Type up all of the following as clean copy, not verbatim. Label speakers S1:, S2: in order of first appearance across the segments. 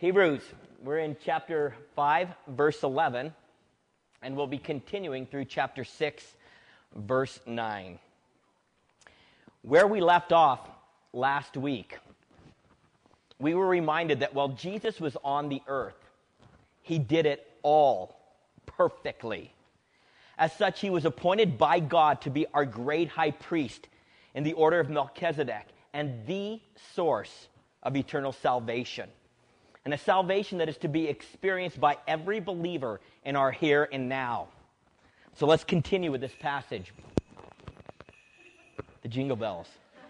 S1: Hebrews, we're in chapter 5, verse 11, and we'll be continuing through chapter 6, verse 9. Where we left off last week, we were reminded that while Jesus was on the earth, he did it all perfectly. As such, he was appointed by God to be our great high priest in the order of Melchizedek and the source of eternal salvation. And a salvation that is to be experienced by every believer in our here and now. So let's continue with this passage. The jingle bells.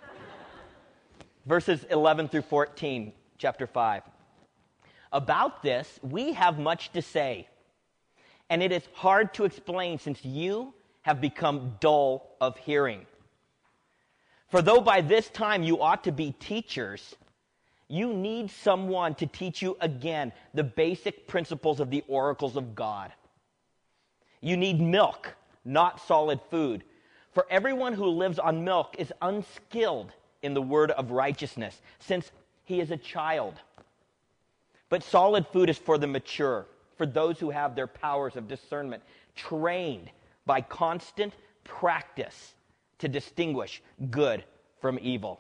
S1: Verses 11 through 14, chapter 5. About this, we have much to say, and it is hard to explain since you have become dull of hearing. For though by this time you ought to be teachers, you need someone to teach you again the basic principles of the oracles of God. You need milk, not solid food. For everyone who lives on milk is unskilled in the word of righteousness, since he is a child. But solid food is for the mature, for those who have their powers of discernment trained by constant practice to distinguish good from evil.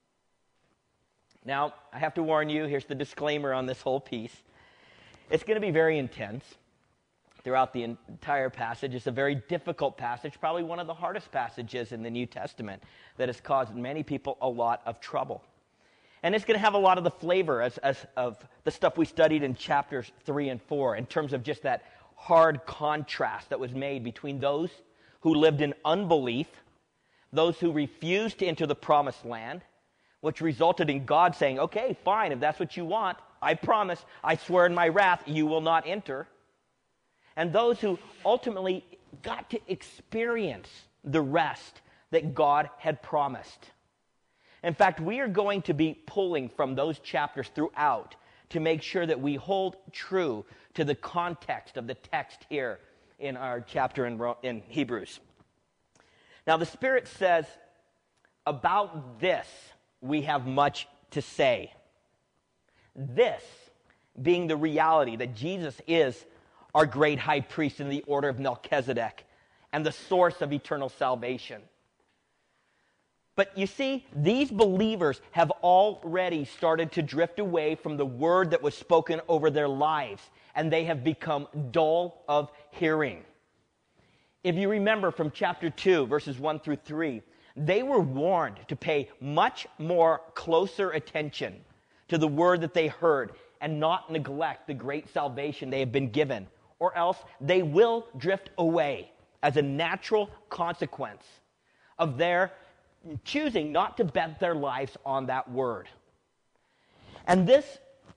S1: Now, I have to warn you, here's the disclaimer on this whole piece. It's going to be very intense throughout the entire passage. It's a very difficult passage, probably one of the hardest passages in the New Testament that has caused many people a lot of trouble. And it's going to have a lot of the flavor of the stuff we studied in chapters 3 and 4 in terms of just that hard contrast that was made between those who lived in unbelief, those who refused to enter the promised land, which resulted in God saying, okay, fine, if that's what you want, I promise, I swear in my wrath, you will not enter. And those who ultimately got to experience the rest that God had promised. In fact, we are going to be pulling from those chapters throughout to make sure that we hold true to the context of the text here in our chapter in Hebrews. Now, the Spirit says, about this, we have much to say. This being the reality that Jesus is our great high priest in the order of Melchizedek and the source of eternal salvation. But you see, these believers have already started to drift away from the word that was spoken over their lives, and they have become dull of hearing. If you remember from chapter 2, verses 1 through 3, they were warned to pay much more closer attention to the word that they heard and not neglect the great salvation they have been given, or else they will drift away as a natural consequence of their choosing not to bet their lives on that word. And this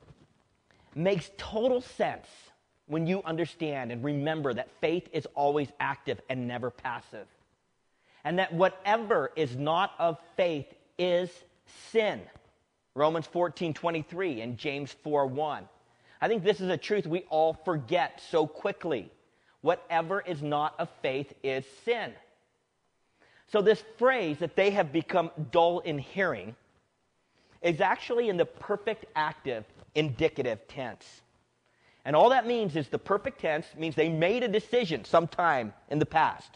S1: makes total sense when you understand and remember that faith is always active and never passive. And that whatever is not of faith is sin. Romans 14:23 and James 4:1. I think this is a truth we all forget so quickly. Whatever is not of faith is sin. So this phrase that they have become dull in hearing is actually in the perfect active indicative tense. And all that means is the perfect tense means they made a decision sometime in the past.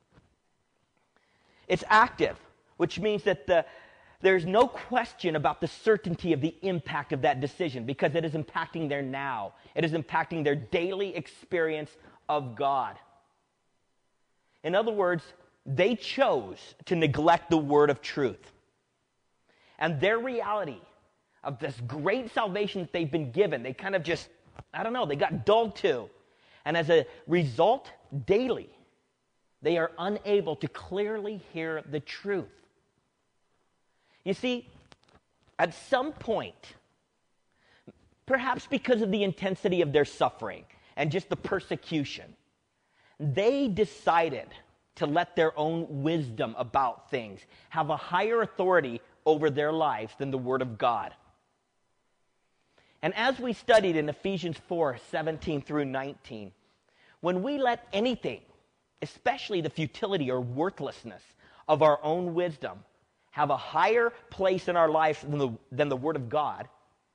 S1: It's active, which means that there's no question about the certainty of the impact of that decision because it is impacting their now. It is impacting their daily experience of God. In other words, they chose to neglect the word of truth. And their reality of this great salvation that they've been given, they kind of just, they got dulled to. And as a result, daily, they are unable to clearly hear the truth. You see, at some point, perhaps because of the intensity of their suffering and just the persecution, they decided to let their own wisdom about things have a higher authority over their lives than the Word of God. And as we studied in Ephesians 4:17 through 19, when we let anything, especially the futility or worthlessness of our own wisdom, have a higher place in our life than the Word of God,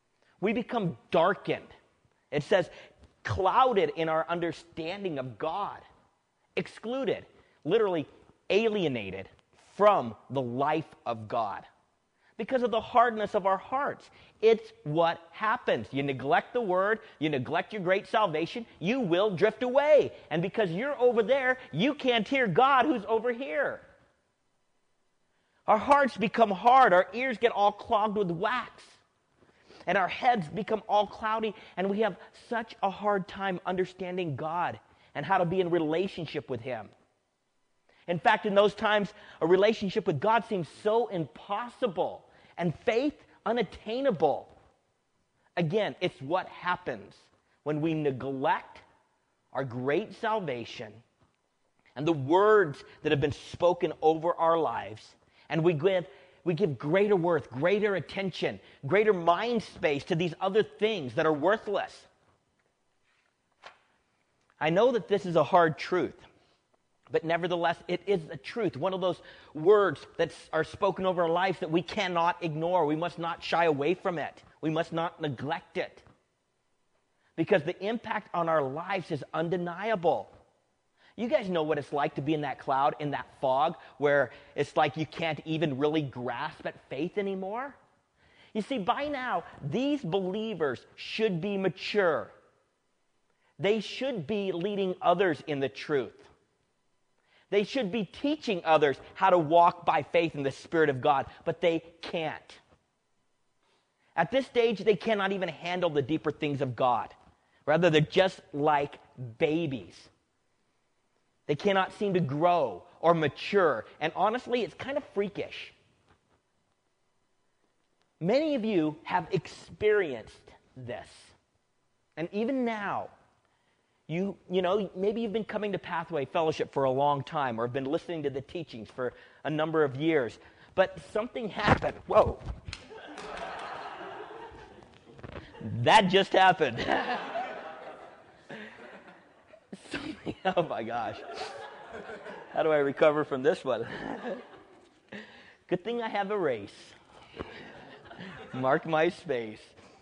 S1: We become darkened. It says clouded in our understanding of God, excluded, literally alienated from the life of God because of the hardness of our hearts. It's what happens. You neglect the word, you neglect your great salvation, you will drift away. And because you're over there, you can't hear God who's over here. Our hearts become hard, our ears get all clogged with wax, and our heads become all cloudy, and we have such a hard time understanding God and how to be in relationship with Him. In fact, in those times, a relationship with God seems so impossible and faith unattainable. Again, it's what happens when we neglect our great salvation and the words that have been spoken over our lives, and we give greater worth, greater attention, greater mind space to these other things that are worthless. I know that this is a hard truth, but nevertheless, it is a truth. One of those words that are spoken over our lives that we cannot ignore. We must not shy away from it. We must not neglect it. Because the impact on our lives is undeniable. You guys know what it's like to be in that cloud, in that fog, where it's like you can't even really grasp at faith anymore? You see, by now, these believers should be mature. They should be leading others in the truth. They should be teaching others how to walk by faith in the Spirit of God, but they can't. At this stage, they cannot even handle the deeper things of God. Rather, they're just like babies. They cannot seem to grow or mature, and honestly, it's kind of freakish. Many of you have experienced this, and even now, you know, maybe you've been coming to Pathway Fellowship for a long time or have been listening to the teachings for a number of years, but something happened. Whoa. That just happened. Oh my gosh. How do I recover from this one? Good thing I have a race. Mark my space.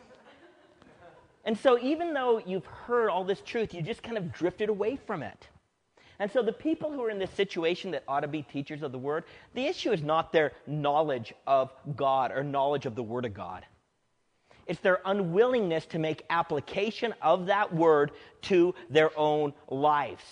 S1: And so even though you've heard all this truth, you just kind of drifted away from it. And so the people who are in this situation that ought to be teachers of the Word, the issue is not their knowledge of God or knowledge of the Word of God. It's their unwillingness to make application of that Word to their own lives.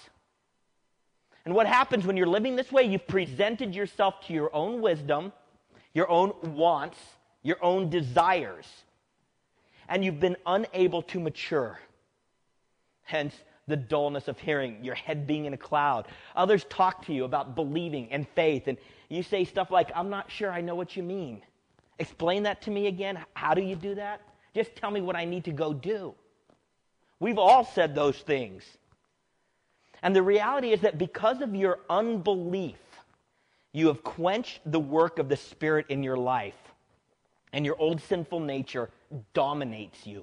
S1: And what happens when you're living this way, you've presented yourself to your own wisdom, your own wants, your own desires, and you've been unable to mature. Hence, the dullness of hearing, your head being in a cloud. Others talk to you about believing and faith, and you say stuff like, I'm not sure I know what you mean. Explain that to me again. How do you do that? Just tell me what I need to go do. We've all said those things. And the reality is that because of your unbelief, you have quenched the work of the Spirit in your life, and your old sinful nature dominates you.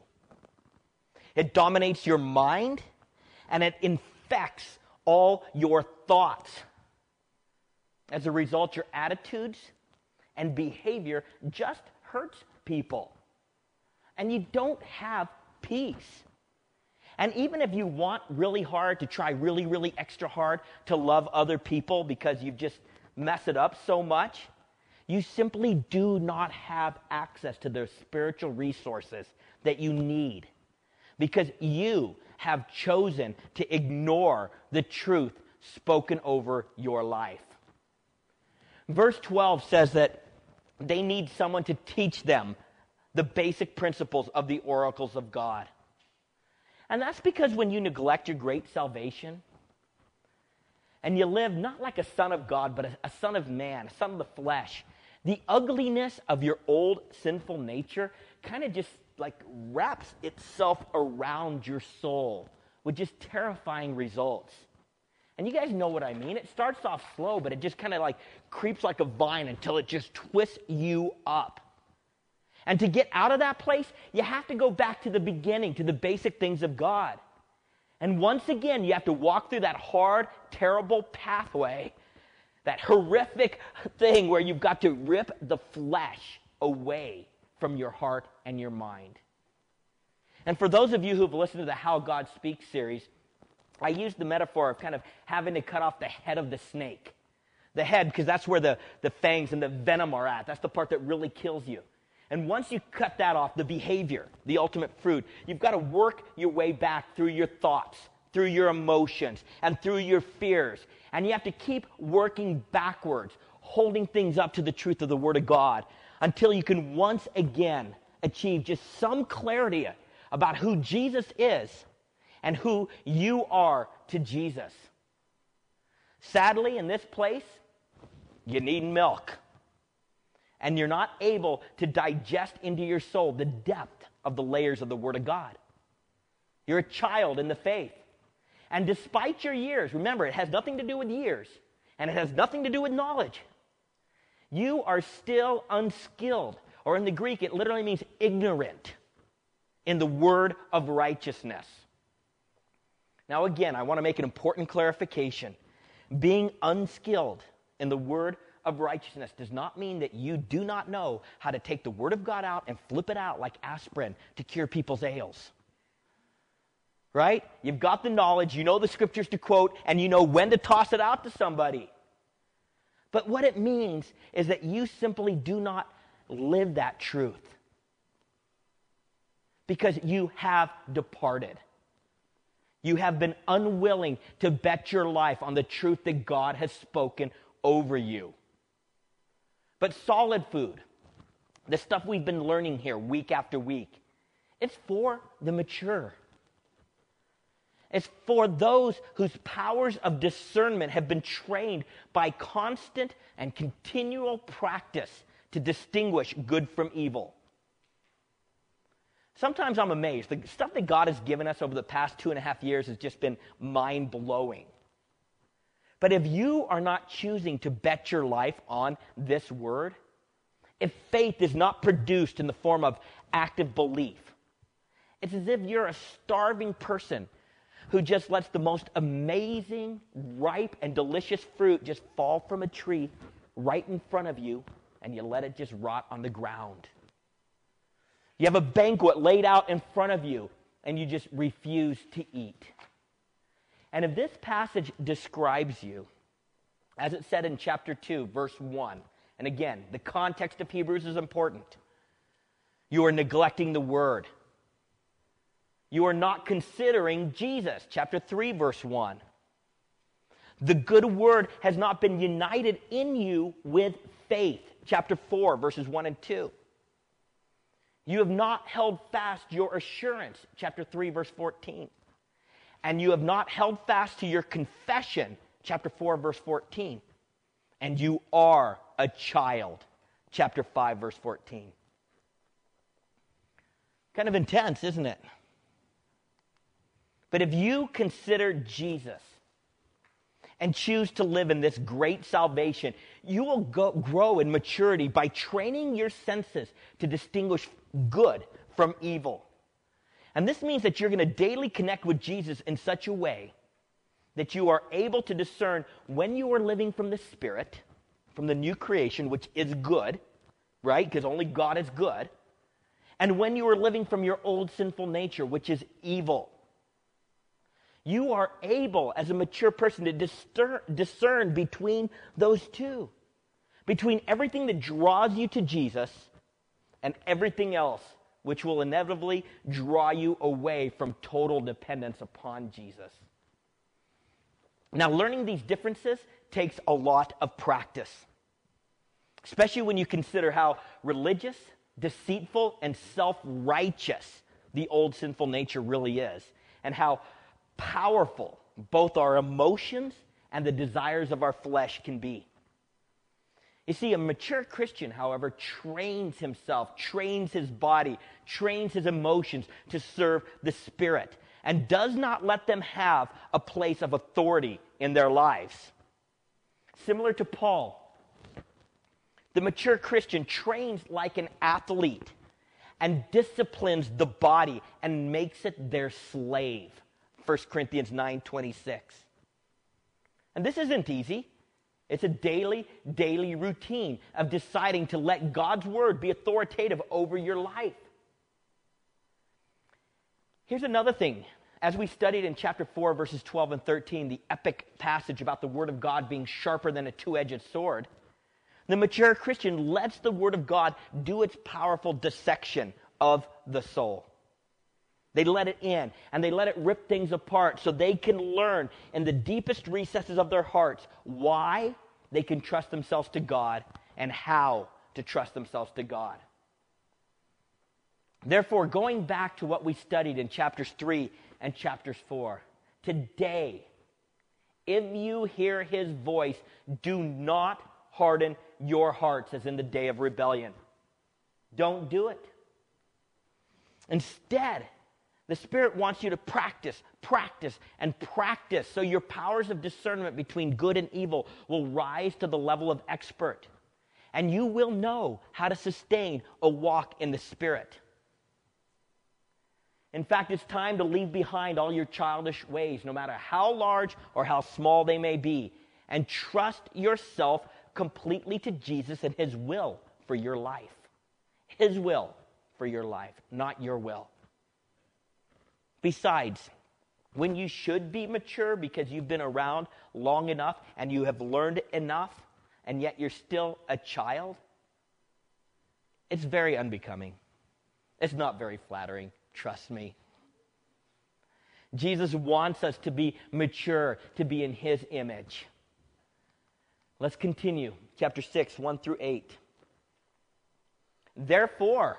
S1: It dominates your mind, and it infects all your thoughts. As a result, your attitudes and behavior just hurts people. And you don't have peace. And even if you want really hard to try really, really extra hard to love other people because you've just messed it up so much, you simply do not have access to the spiritual resources that you need because you have chosen to ignore the truth spoken over your life. Verse 12 says that they need someone to teach them the basic principles of the oracles of God. And that's because when you neglect your great salvation and you live not like a son of God, but a son of man, a son of the flesh, the ugliness of your old sinful nature kind of just like wraps itself around your soul with just terrifying results. And you guys know what I mean. It starts off slow, but it just kind of like creeps like a vine until it just twists you up. And to get out of that place, you have to go back to the beginning, to the basic things of God. And once again, you have to walk through that hard, terrible pathway, that horrific thing where you've got to rip the flesh away from your heart and your mind. And for those of you who've listened to the How God Speaks series, I used the metaphor of kind of having to cut off the head of the snake. The head, because that's where the fangs and the venom are at. That's the part that really kills you. And once you cut that off, the behavior, the ultimate fruit, you've got to work your way back through your thoughts, through your emotions, and through your fears. And you have to keep working backwards, holding things up to the truth of the Word of God until you can once again achieve just some clarity about who Jesus is and who you are to Jesus. Sadly, in this place, you need milk. And you're not able to digest into your soul the depth of the layers of the Word of God. You're a child in the faith. And despite your years, remember, it has nothing to do with years, and it has nothing to do with knowledge. You are still unskilled, or in the Greek, it literally means ignorant in the word of righteousness. Now, again, I want to make an important clarification. Being unskilled in the word of righteousness does not mean that you do not know how to take the Word of God out and flip it out like aspirin to cure people's ails. Right? You've got the knowledge, you know the scriptures to quote, and you know when to toss it out to somebody. But what it means is that you simply do not live that truth because you have departed. You have been unwilling to bet your life on the truth that God has spoken over you. But solid food, the stuff we've been learning here week after week, it's for the mature. It's for those whose powers of discernment have been trained by constant and continual practice to distinguish good from evil. Sometimes I'm amazed. The stuff that God has given us over the past 2.5 years has just been mind-blowing. But if you are not choosing to bet your life on this word, if faith is not produced in the form of active belief, it's as if you're a starving person who just lets the most amazing, ripe, and delicious fruit just fall from a tree right in front of you, and you let it just rot on the ground. You have a banquet laid out in front of you, and you just refuse to eat. And if this passage describes you, as it said in chapter 2, verse 1, and again, the context of Hebrews is important. You are neglecting the word. You are not considering Jesus, chapter 3, verse 1. The good word has not been united in you with faith, chapter 4, verses 1 and 2. You have not held fast your assurance, chapter 3, verse 14. And you have not held fast to your confession, chapter 4, verse 14. And you are a child, chapter 5, verse 14. Kind of intense, isn't it? But if you consider Jesus and choose to live in this great salvation, you will grow in maturity by training your senses to distinguish good from evil. And this means that you're going to daily connect with Jesus in such a way that you are able to discern when you are living from the Spirit, from the new creation, which is good, right? Because only God is good. And when you are living from your old sinful nature, which is evil. You are able, as a mature person, to discern between those two. Between everything that draws you to Jesus and everything else which will inevitably draw you away from total dependence upon Jesus. Now, learning these differences takes a lot of practice, especially when you consider how religious, deceitful, and self-righteous the old sinful nature really is, and how powerful both our emotions and the desires of our flesh can be. You see, a mature Christian, however, trains himself, trains his body, trains his emotions to serve the Spirit, and does not let them have a place of authority in their lives. Similar to Paul, the mature Christian trains like an athlete and disciplines the body and makes it their slave. 1 Corinthians 9:26. And this isn't easy. It's a daily routine of deciding to let God's word be authoritative over your life. Here's another thing. As we studied in chapter 4, verses 12 and 13, the epic passage about the Word of God being sharper than a two-edged sword, the mature Christian lets the Word of God do its powerful dissection of the soul. They let it in, and they let it rip things apart so they can learn in the deepest recesses of their hearts why they can trust themselves to God and how to trust themselves to God. Therefore, going back to what we studied in chapters 3 and chapters 4, today, if you hear his voice, do not harden your hearts as in the day of rebellion. Don't do it. Instead, the Spirit wants you to practice, and practice so your powers of discernment between good and evil will rise to the level of expert. And you will know how to sustain a walk in the Spirit. In fact, it's time to leave behind all your childish ways, no matter how large or how small they may be, and trust yourself completely to Jesus and his will for your life. His will for your life, not your will. Besides, when you should be mature because you've been around long enough and you have learned enough, and yet you're still a child, it's very unbecoming. It's not very flattering, trust me. Jesus wants us to be mature, to be in his image. Let's continue. Chapter 6, 1 through 8. Therefore,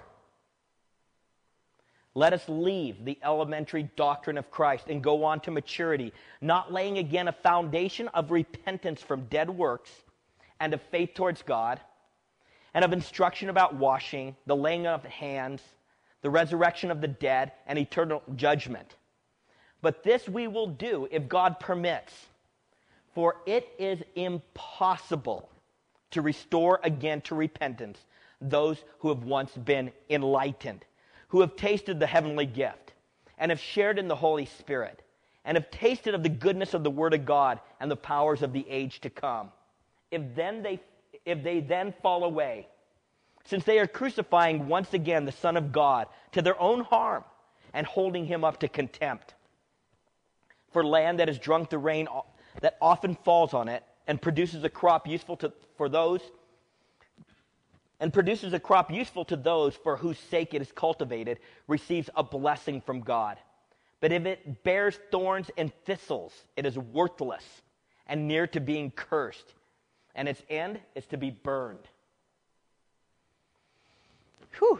S1: let us leave the elementary doctrine of Christ and go on to maturity, not laying again a foundation of repentance from dead works and of faith towards God, and of instruction about washing, the laying of hands, the resurrection of the dead, and eternal judgment. But this we will do if God permits, for it is impossible to restore again to repentance those who have once been enlightened, who have tasted the heavenly gift, and have shared in the Holy Spirit, and have tasted of the goodness of the Word of God and the powers of the age to come. If they then fall away, since they are crucifying once again the Son of God to their own harm and holding him up to contempt. For land that has drunk the rain that often falls on it and produces a crop useful to those for whose sake it is cultivated, receives a blessing from God. But if it bears thorns and thistles, it is worthless and near to being cursed, and its end is to be burned. Whew.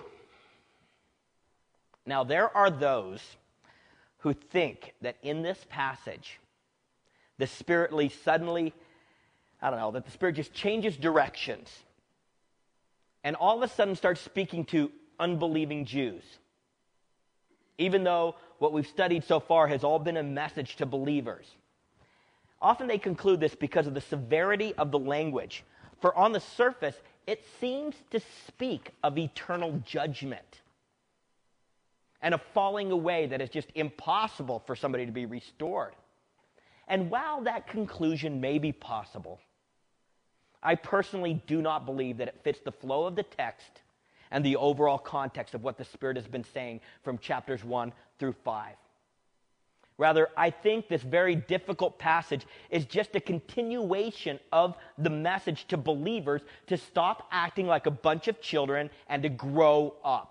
S1: Now, there are those who think that in this passage, the Spirit that the Spirit just changes directions and all of a sudden starts speaking to unbelieving Jews. Even though what we've studied so far has all been a message to believers. Often they conclude this because of the severity of the language. For on the surface, it seems to speak of eternal judgment and a falling away that is just impossible for somebody to be restored. And while that conclusion may be possible, I personally do not believe that it fits the flow of the text and the overall context of what the Spirit has been saying from chapters 1 through 5. Rather, I think this very difficult passage is just a continuation of the message to believers to stop acting like a bunch of children and to grow up.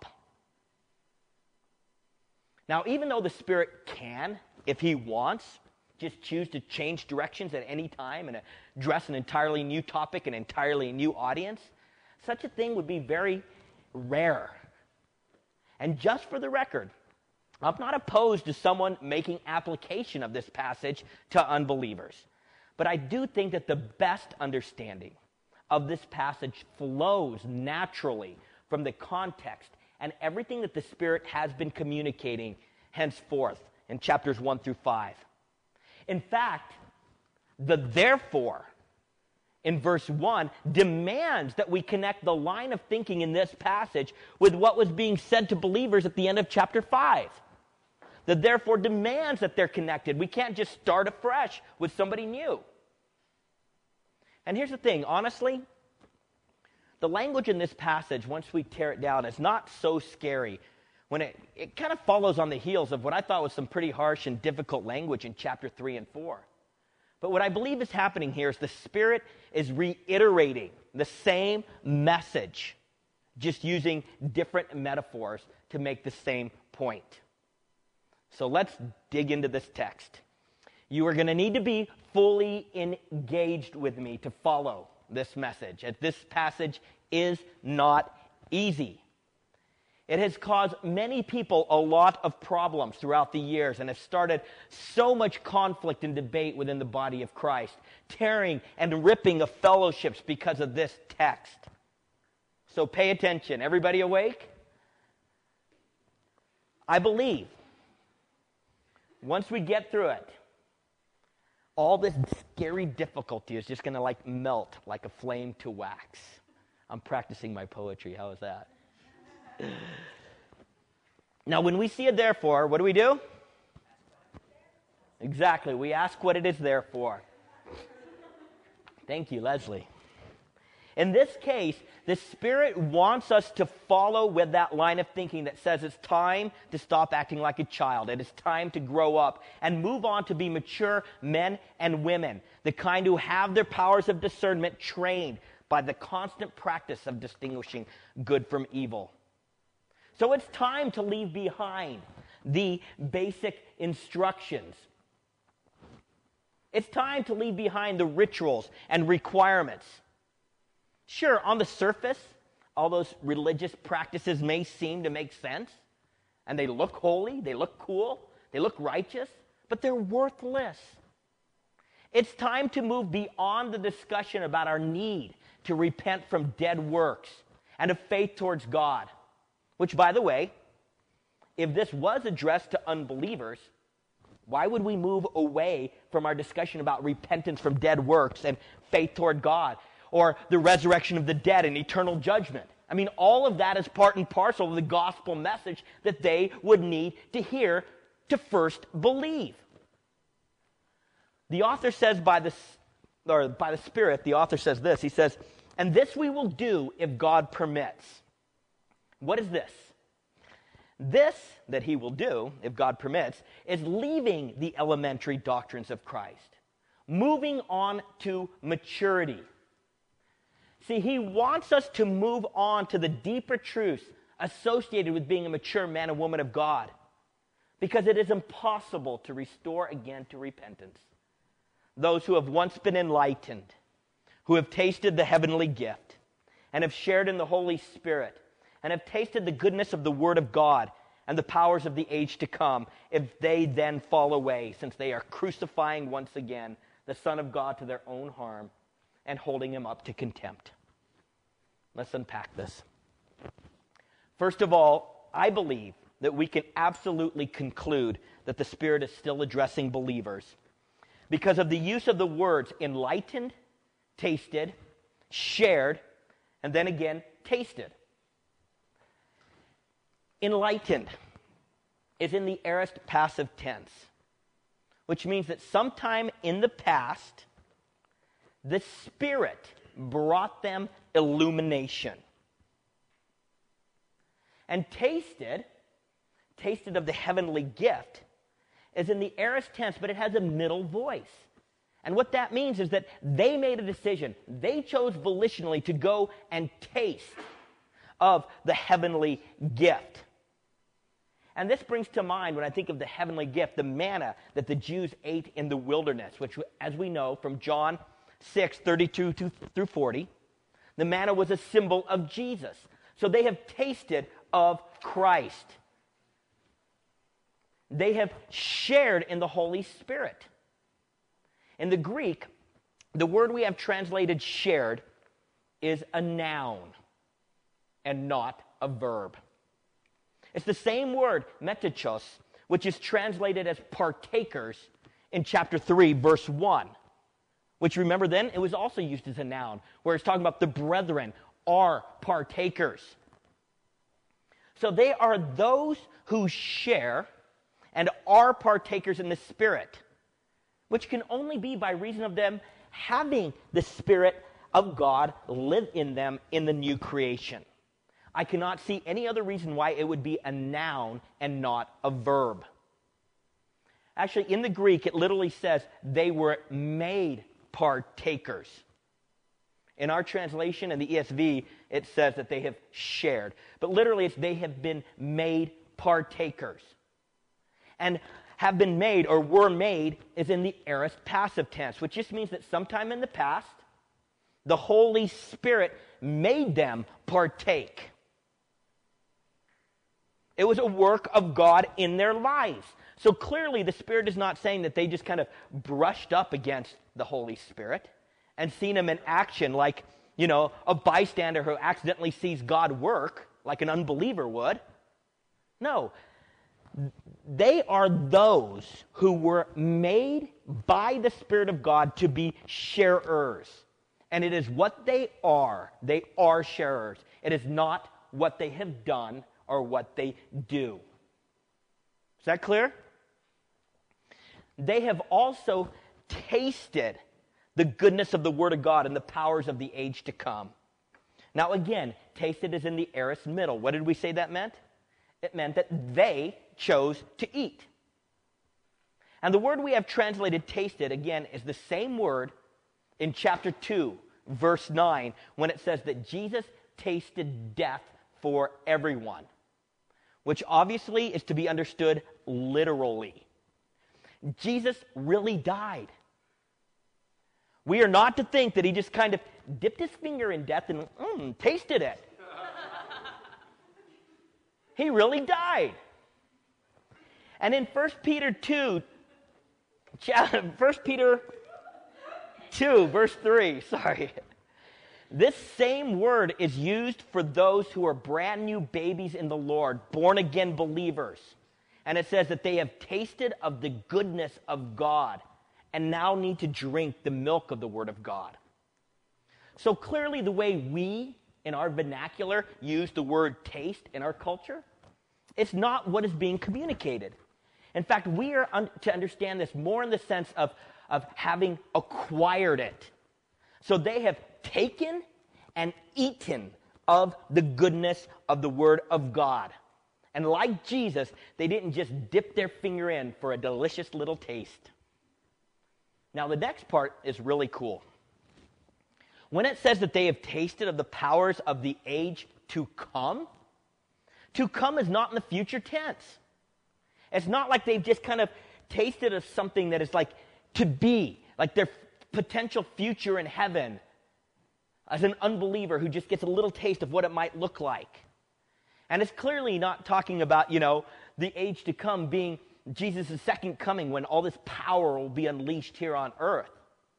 S1: Now, even though the Spirit can, if he wants, just choose to change directions at any time and address an entirely new topic, an entirely new audience, such a thing would be very rare. And just for the record, I'm not opposed to someone making application of this passage to unbelievers. But I do think that the best understanding of this passage flows naturally from the context and everything that the Spirit has been communicating henceforth in chapters 1 through 5. In fact, the therefore in verse 1 demands that we connect the line of thinking in this passage with what was being said to believers at the end of chapter 5. The therefore demands that they're connected. We can't just start afresh with somebody new. And here's the thing, honestly, the language in this passage, once we tear it down, is not so scary when it kind of follows on the heels of what I thought was some pretty harsh and difficult language in chapter 3 and 4. But what I believe is happening here is the Spirit is reiterating the same message, just using different metaphors to make the same point. So let's dig into this text. You are going to need to be fully engaged with me to follow this message, as this passage is not easy. It has caused many people a lot of problems throughout the years and has started so much conflict and debate within the body of Christ, tearing and ripping of fellowships because of this text. So pay attention. Everybody awake? I believe once we get through it, all this scary difficulty is just going to melt like a flame to wax. I'm practicing my poetry. How is that? Now, when we see a therefore, what do? Exactly. We ask what it is there for. Thank you, Leslie. In this case, the Spirit wants us to follow with that line of thinking that says it's time to stop acting like a child. It is time to grow up and move on to be mature men and women, the kind who have their powers of discernment trained by the constant practice of distinguishing good from evil. So it's time to leave behind the basic instructions. It's time to leave behind the rituals and requirements. Sure, on the surface, all those religious practices may seem to make sense, and they look holy, they look cool, they look righteous, but they're worthless. It's time to move beyond the discussion about our need to repent from dead works and of faith towards God. Which, by the way, if this was addressed to unbelievers, why would we move away from our discussion about repentance from dead works and faith toward God, or the resurrection of the dead and eternal judgment? I mean, all of that is part and parcel of the gospel message that they would need to hear to first believe. The author says by the Spirit, the author says this. He says, "And this we will do if God permits." What is this? This that he will do, if God permits, is leaving the elementary doctrines of Christ, moving on to maturity. See, he wants us to move on to the deeper truths associated with being a mature man and woman of God, because it is impossible to restore again to repentance those who have once been enlightened, who have tasted the heavenly gift, and have shared in the Holy Spirit, and have tasted the goodness of the Word of God and the powers of the age to come, if they then fall away, since they are crucifying once again the Son of God to their own harm and holding him up to contempt. Let's unpack this. First of all, I believe that we can absolutely conclude that the Spirit is still addressing believers because of the use of the words enlightened, tasted, shared, and then again, tasted. Enlightened is in the aorist passive tense, which means that sometime in the past, the Spirit brought them illumination. And tasted of the heavenly gift, is in the aorist tense, but it has a middle voice. And what that means is that they made a decision. They chose volitionally to go and taste of the heavenly gift. And this brings to mind, when I think of the heavenly gift, the manna that the Jews ate in the wilderness, which, as we know from John 6:32 through 40, the manna was a symbol of Jesus. So they have tasted of Christ. They have shared in the Holy Spirit. In the Greek, the word we have translated shared is a noun and not a verb. It's the same word, metachos, which is translated as partakers in chapter 3, verse 1. Which, remember then, it was also used as a noun, where it's talking about the brethren are partakers. So they are those who share and are partakers in the Spirit, which can only be by reason of them having the Spirit of God live in them in the new creation. I cannot see any other reason why it would be a noun and not a verb. Actually, in the Greek, it literally says they were made partakers. In our translation, in the ESV, it says that they have shared. But literally, it's they have been made partakers. And have been made or were made is in the aorist passive tense, which just means that sometime in the past, the Holy Spirit made them partake. It was a work of God in their lives. So clearly, the Spirit is not saying that they just kind of brushed up against the Holy Spirit and seen him in action like, a bystander who accidentally sees God work like an unbeliever would. No. They are those who were made by the Spirit of God to be sharers. And it is what they are. They are sharers. It is not what they have done or what they do. Is that clear? They have also tasted the goodness of the Word of God and the powers of the age to come. Now again, tasted is in the aorist middle. What did we say that meant? It meant that they chose to eat. And the word we have translated tasted, again, is the same word in chapter 2, verse 9, when it says that Jesus tasted death for everyone, which obviously is to be understood literally. Jesus really died. We are not to think that he just kind of dipped his finger in death and tasted it. He really died. And in 1 Peter 2, verse 3, this same word is used for those who are brand new babies in the Lord, born again believers. And it says that they have tasted of the goodness of God and now need to drink the milk of the Word of God. So clearly the way we, in our vernacular, use the word taste in our culture, it's not what is being communicated. In fact, we are to understand this more in the sense of having acquired it. So they have taken and eaten of the goodness of the Word of God. And like Jesus, they didn't just dip their finger in for a delicious little taste. Now, the next part is really cool. When it says that they have tasted of the powers of the age to come is not in the future tense. It's not like they've just kind of tasted of something that is like to be, like their potential future in heaven, as an unbeliever who just gets a little taste of what it might look like. And it's clearly not talking about, the age to come being Jesus' second coming when all this power will be unleashed here on earth.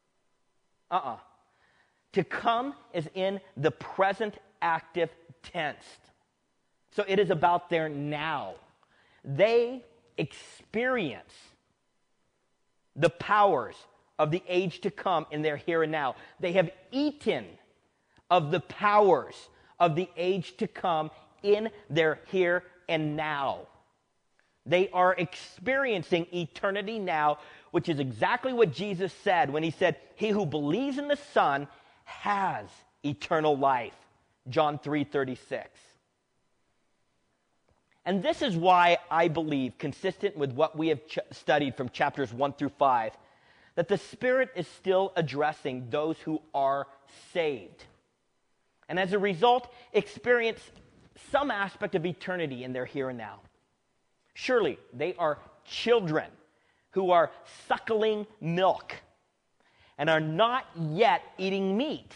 S1: To come is in the present active tense. So it is about their now. They experience the powers of the age to come in their here and now. They have eaten of the powers of the age to come in their here and now. They are experiencing eternity now, which is exactly what Jesus said when he said, "He who believes in the Son has eternal life." John 3:36. And this is why I believe, consistent with what we have studied from chapters 1 through 5, that the Spirit is still addressing those who are saved. And as a result, experience some aspect of eternity in their here and now. Surely, they are children who are suckling milk and are not yet eating meat.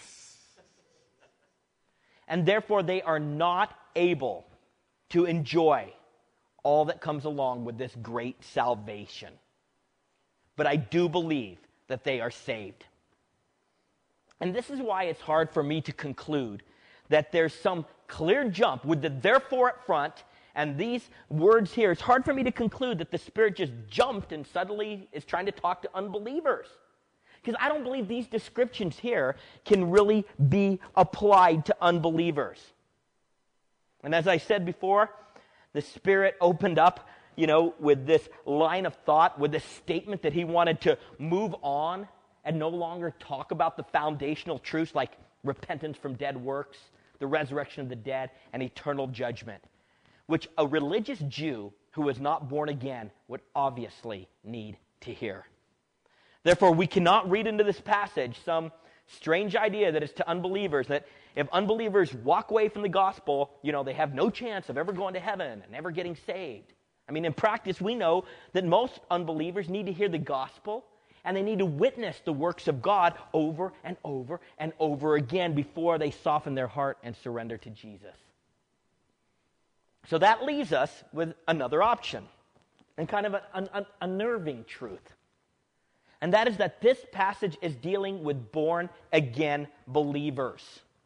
S1: And therefore, they are not able to enjoy all that comes along with this great salvation. But I do believe that they are saved. And this is why it's hard for me to conclude that there's some clear jump with the therefore at front and these words here. It's hard for me to conclude that the Spirit just jumped and suddenly is trying to talk to unbelievers. Because I don't believe these descriptions here can really be applied to unbelievers. And as I said before, the Spirit opened up, with this line of thought, with this statement that he wanted to move on and no longer talk about the foundational truths like repentance from dead works, the resurrection of the dead, and eternal judgment, which a religious Jew who was not born again would obviously need to hear. Therefore, we cannot read into this passage some strange idea that is to unbelievers, that if unbelievers walk away from the gospel, they have no chance of ever going to heaven and ever getting saved. I mean, in practice, we know that most unbelievers need to hear the gospel, and they need to witness the works of God over and over and over again before they soften their heart and surrender to Jesus. So that leaves us with another option, and kind of an unnerving truth. And that is that this passage is dealing with born-again believers.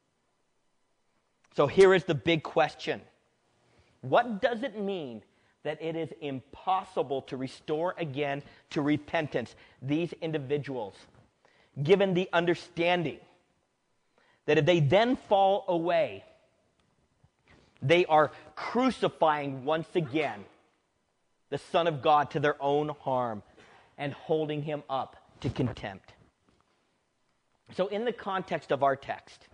S1: So here is the big question. What does it mean that it is impossible to restore again to repentance these individuals, given the understanding that if they then fall away, they are crucifying once again the Son of God to their own harm and holding him up to contempt? So in the context of our text,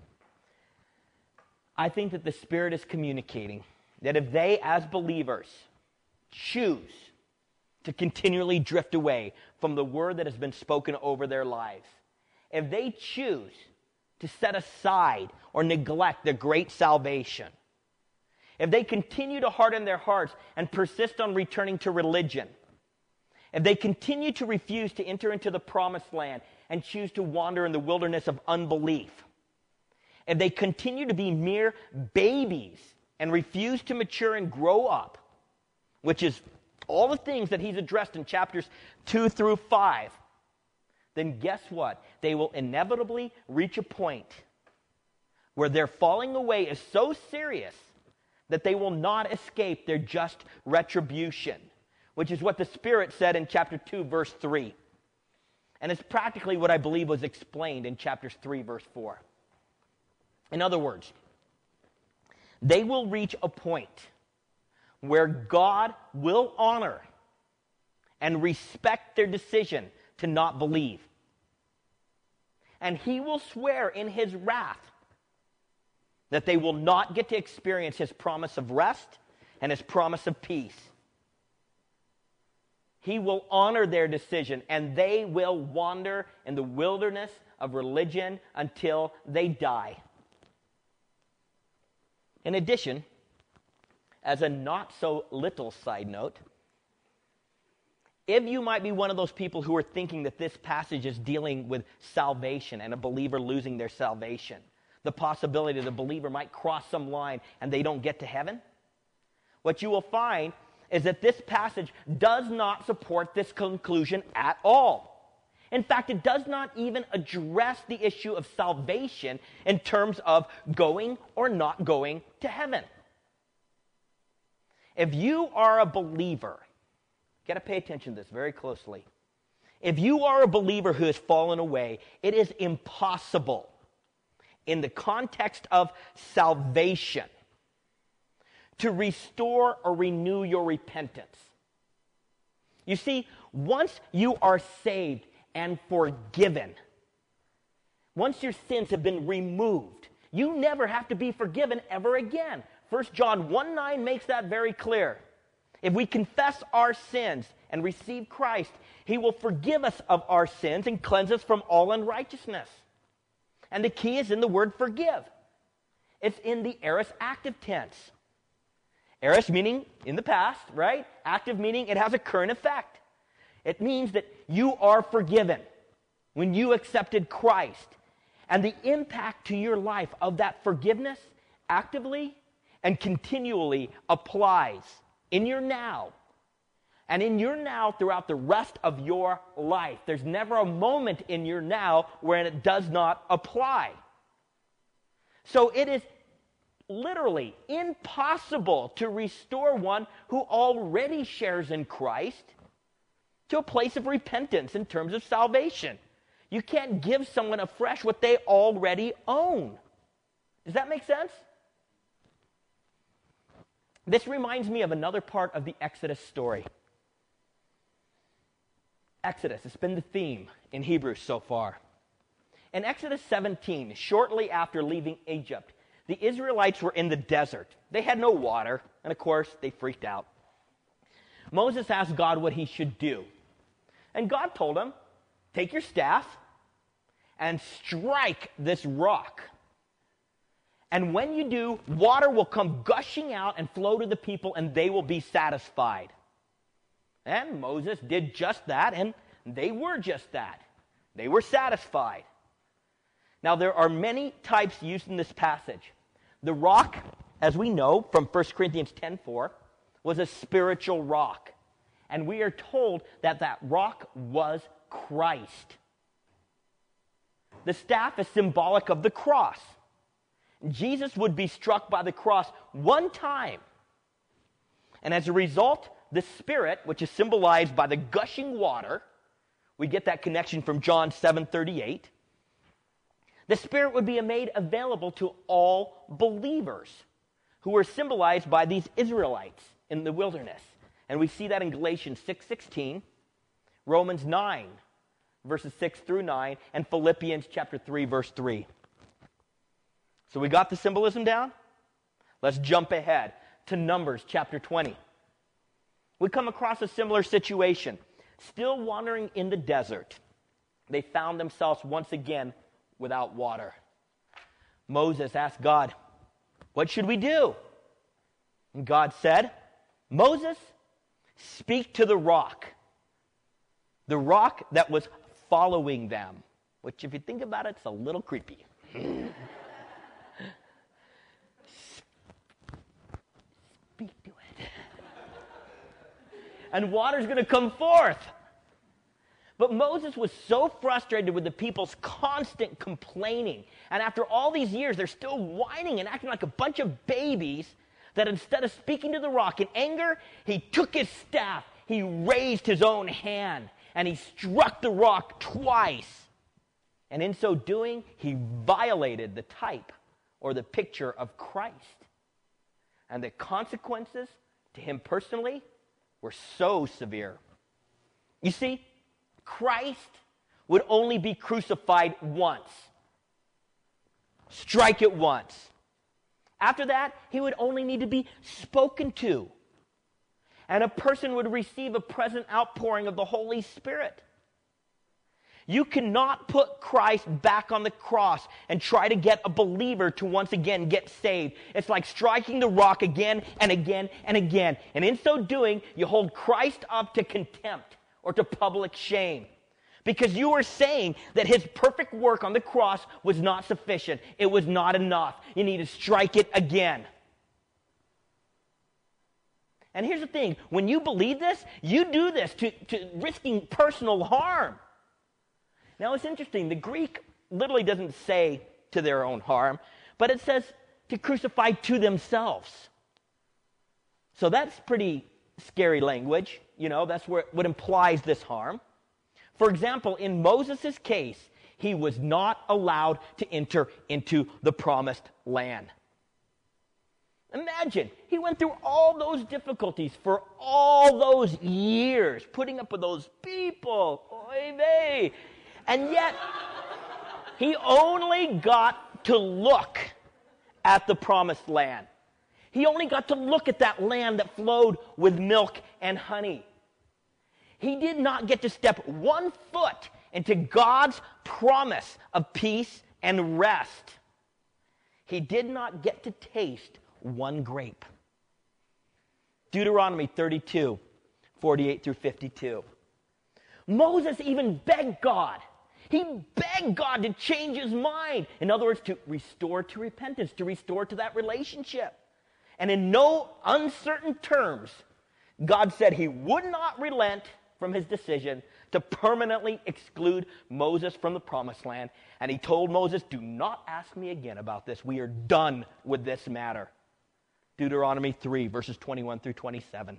S1: I think that the Spirit is communicating that if they, as believers, choose to continually drift away from the word that has been spoken over their lives, if they choose to set aside or neglect the great salvation, if they continue to harden their hearts and persist on returning to religion, if they continue to refuse to enter into the promised land and choose to wander in the wilderness of unbelief, if they continue to be mere babies and refuse to mature and grow up, which is all the things that he's addressed in chapters 2 through 5, then guess what? They will inevitably reach a point where their falling away is so serious that they will not escape their just retribution, which is what the Spirit said in chapter 2, verse 3. And it's practically what I believe was explained in chapters 3, verse 4. In other words, they will reach a point where God will honor and respect their decision to not believe. And he will swear in his wrath that they will not get to experience his promise of rest and his promise of peace. He will honor their decision, and they will wander in the wilderness of religion until they die. In addition, as a not-so-little side note, if you might be one of those people who are thinking that this passage is dealing with salvation and a believer losing their salvation, the possibility that a believer might cross some line and they don't get to heaven, what you will find is that this passage does not support this conclusion at all. In fact, it does not even address the issue of salvation in terms of going or not going to heaven. If you are a believer, got to pay attention to this very closely. If you are a believer who has fallen away, it is impossible in the context of salvation to restore or renew your repentance. You see, once you are saved and forgiven, once your sins have been removed, you never have to be forgiven ever again. 1 John 1:9 makes that very clear. If we confess our sins and receive Christ, he will forgive us of our sins and cleanse us from all unrighteousness. And the key is in the word forgive. It's in the aorist active tense. Aorist meaning in the past, right? Active meaning it has a current effect. It means that you are forgiven when you accepted Christ. And the impact to your life of that forgiveness actively and continually applies in your now. And in your now throughout the rest of your life. There's never a moment in your now where it does not apply. So it is literally impossible to restore one who already shares in Christ to a place of repentance in terms of salvation. You can't give someone afresh what they already own. Does that make sense? This reminds me of another part of the Exodus story. Exodus, it's been the theme in Hebrews so far. In Exodus 17, shortly after leaving Egypt, The Israelites were in the desert. They had no water, and of course, they freaked out. Moses asked God what he should do. And God told him, take your staff and strike this rock. And when you do, water will come gushing out and flow to the people, and they will be satisfied. And Moses did just that, and they were just that. They were satisfied. Now, there are many types used in this passage. The rock, as we know from 1 Corinthians 10:4, was a spiritual rock. And we are told that that rock was Christ. The staff is symbolic of the cross. Jesus would be struck by the cross one time. And as a result, the Spirit, which is symbolized by the gushing water, we get that connection from John 7:38. The Spirit would be made available to all believers who were symbolized by these Israelites in the wilderness. And we see that in Galatians 6:16, Romans 9, verses 6 through 9, and Philippians chapter 3, verse 3. So we got the symbolism down? Let's jump ahead to Numbers chapter 20. We come across a similar situation. Still wandering in the desert, they found themselves once again without water. Moses asked God, what should we do? And God said, Moses, speak to the rock that was following them, which if you think about it, it's a little creepy. Speak to it. And water's going to come forth. But Moses was so frustrated with the people's constant complaining. And after all these years, they're still whining and acting like a bunch of babies, that instead of speaking to the rock in anger, he took his staff, he raised his own hand, and he struck the rock twice. And in so doing, he violated the type or the picture of Christ. And the consequences to him personally were so severe. You see, Christ would only be crucified once. Strike it once. After that, he would only need to be spoken to. And a person would receive a present outpouring of the Holy Spirit. You cannot put Christ back on the cross and try to get a believer to once again get saved. It's like striking the rock again and again and again. And in so doing, you hold Christ up to contempt or to public shame. Because you are saying that his perfect work on the cross was not sufficient. It was not enough. You need to strike it again. And here's the thing. When you believe this, you do this to risking personal harm. Now, it's interesting. The Greek literally doesn't say to their own harm, but it says to crucify to themselves. So that's pretty scary language. You know, that's what implies this harm. For example, in Moses' case, he was not allowed to enter into the promised land. Imagine, he went through all those difficulties for all those years, putting up with those people. Oy vey. And yet, he only got to look at the promised land. He only got to look at that land that flowed with milk and honey. He did not get to step 1 foot into God's promise of peace and rest. He did not get to taste one grape. Deuteronomy 32, 48 through 52. Moses even begged God. He begged God to change his mind. In other words, to restore to repentance, to restore to that relationship. And in no uncertain terms, God said he would not relent from his decision to permanently exclude Moses from the promised land. And he told Moses, do not ask me again about this. We are done with this matter. Deuteronomy 3, verses 21 through 27.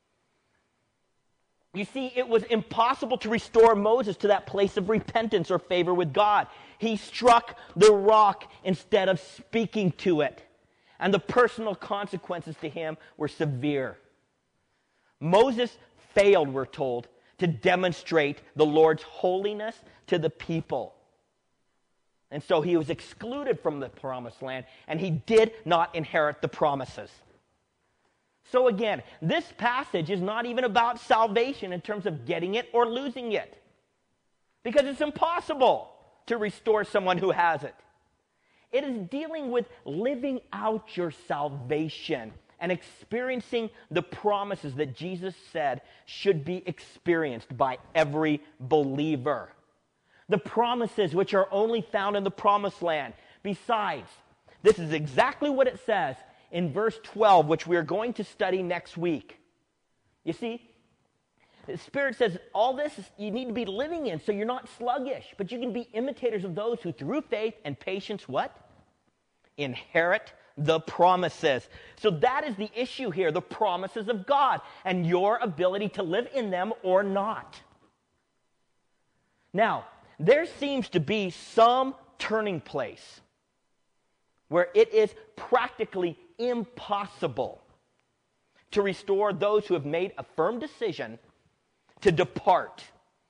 S1: You see, it was impossible to restore Moses to that place of repentance or favor with God. He struck the rock instead of speaking to it. And the personal consequences to him were severe. Moses failed, we're told, to demonstrate the Lord's holiness to the people. And so he was excluded from the promised land, and he did not inherit the promises. So again, this passage is not even about salvation in terms of getting it or losing it, because it's impossible to restore someone who has it. It is dealing with living out your salvation and experiencing the promises that Jesus said should be experienced by every believer. The promises which are only found in the promised land. Besides, this is exactly what it says in verse 12, which we are going to study next week. You see, the Spirit says all this you need to be living in so you're not sluggish, but you can be imitators of those who through faith and patience, what? Inherit the promises. So that is the issue here, the promises of God and your ability to live in them or not. Now, there seems to be some turning place where it is practically impossible to restore those who have made a firm decision to depart.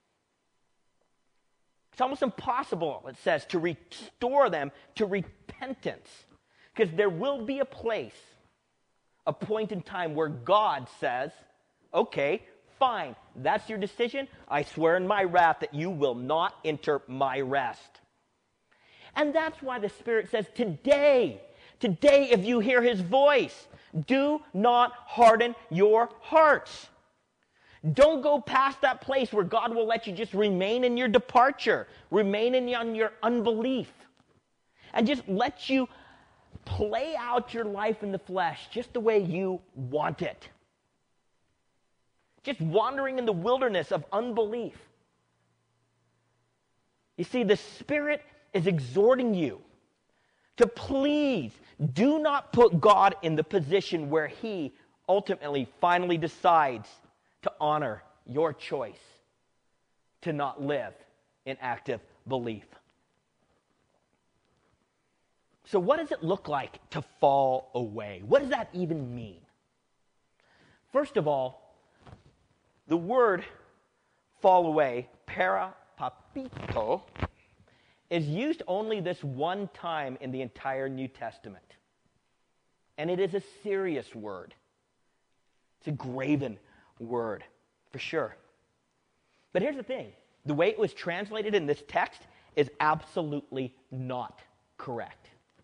S1: It's almost impossible, it says, to restore them to repentance, because there will be a place, a point in time where God says, okay, fine, that's your decision. I swear in my wrath that you will not enter my rest. And that's why the Spirit says, today, if you hear his voice, do not harden your hearts. Don't go past that place where God will let you just remain in your departure, remain in your unbelief, and just let you play out your life in the flesh just the way you want it. Just wandering in the wilderness of unbelief. You see, the Spirit is exhorting you to please do not put God in the position where he ultimately, finally decides to honor your choice to not live in active belief. So what does it look like to fall away? What does that even mean? First of all, the word fall away, parapapito, is used only this one time in the entire New Testament. And it is a serious word. It's a graven word, for sure. But here's the thing. The way it was translated in this text is absolutely not correct.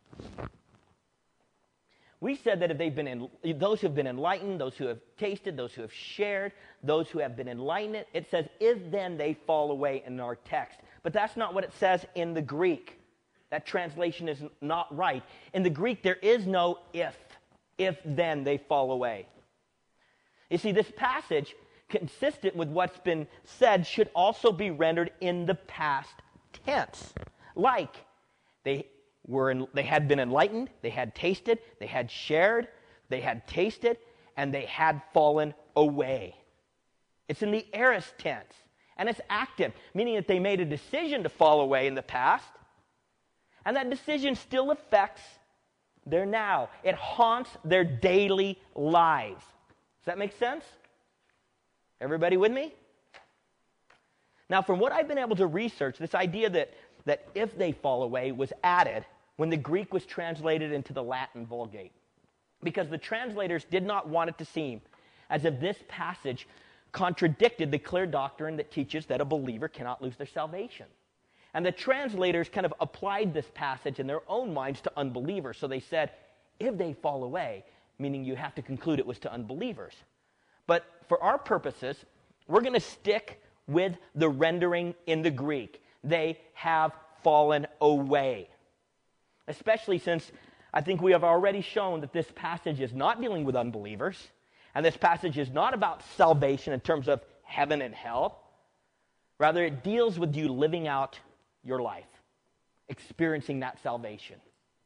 S1: We said that if they've been those who have been enlightened, those who have tasted, those who have shared, those who have been enlightened, it says, if then they fall away in our text. But that's not what it says in the Greek. That translation is not right. In the Greek, there is no if then they fall away. You see, this passage, consistent with what's been said, should also be rendered in the past tense. Like, they had been enlightened, they had tasted, they had shared, they had tasted, and they had fallen away. It's in the aorist tense, and it's active, meaning that they made a decision to fall away in the past, and that decision still affects their now. It haunts their daily lives. Does that make sense? Everybody with me? Now, from what I've been able to research, this idea that if they fall away was added when the Greek was translated into the Latin Vulgate, because the translators did not want it to seem as if this passage contradicted the clear doctrine that teaches that a believer cannot lose their salvation. And the translators kind of applied this passage in their own minds to unbelievers. So they said, if they fall away, meaning you have to conclude it was to unbelievers. But for our purposes, we're going to stick with the rendering in the Greek. They have fallen away. Especially since I think we have already shown that this passage is not dealing with unbelievers, and this passage is not about salvation in terms of heaven and hell. Rather, it deals with you living out your life, experiencing that salvation.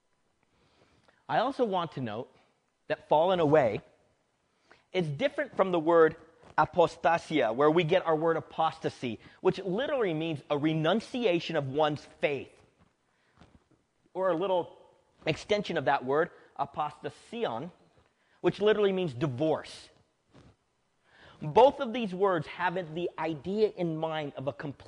S1: I also want to note that fallen away is different from the word apostasia, where we get our word apostasy, which literally means a renunciation of one's faith. Or a little extension of that word, apostasion, which literally means divorce. Both of these words have the idea in mind of a complete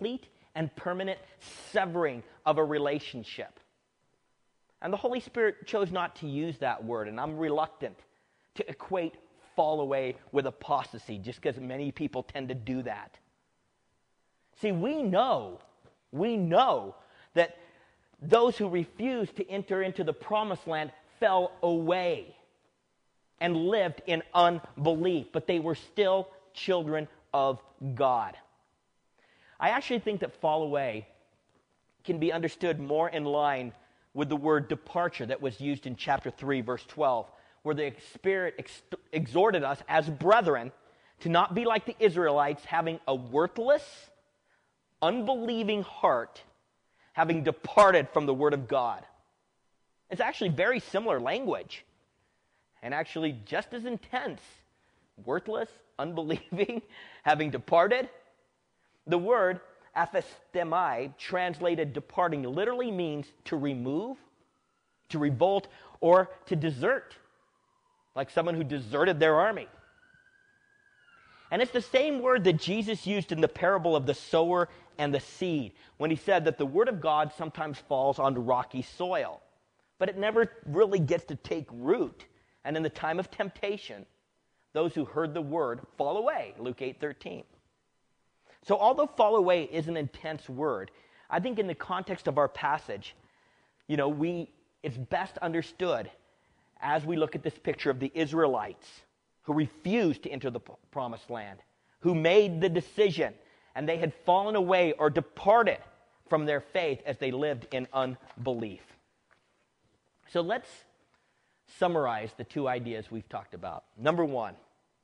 S1: and permanent severing of a relationship. And the Holy Spirit chose not to use that word, and I'm reluctant to equate fall away with apostasy, just because many people tend to do that. See, we know that those who refused to enter into the promised land fell away and lived in unbelief, but they were still children of God. I actually think that fall away can be understood more in line with the word departure that was used in chapter 3, verse 12, where the Spirit exhorted us as brethren to not be like the Israelites, having a worthless, unbelieving heart, having departed from the Word of God. It's actually very similar language, and actually just as intense. Worthless, unbelieving, having departed. The word aphestemai, translated departing, literally means to remove, to revolt, or to desert, like someone who deserted their army. And it's the same word that Jesus used in the parable of the sower and the seed, when he said that the word of God sometimes falls on rocky soil, but it never really gets to take root. And in the time of temptation, those who heard the word fall away, Luke 8:13. So although fall away is an intense word, I think in the context of our passage, it's best understood as we look at this picture of the Israelites who refused to enter the promised land, who made the decision, and they had fallen away or departed from their faith as they lived in unbelief. So let's summarize the two ideas we've talked about. Number one,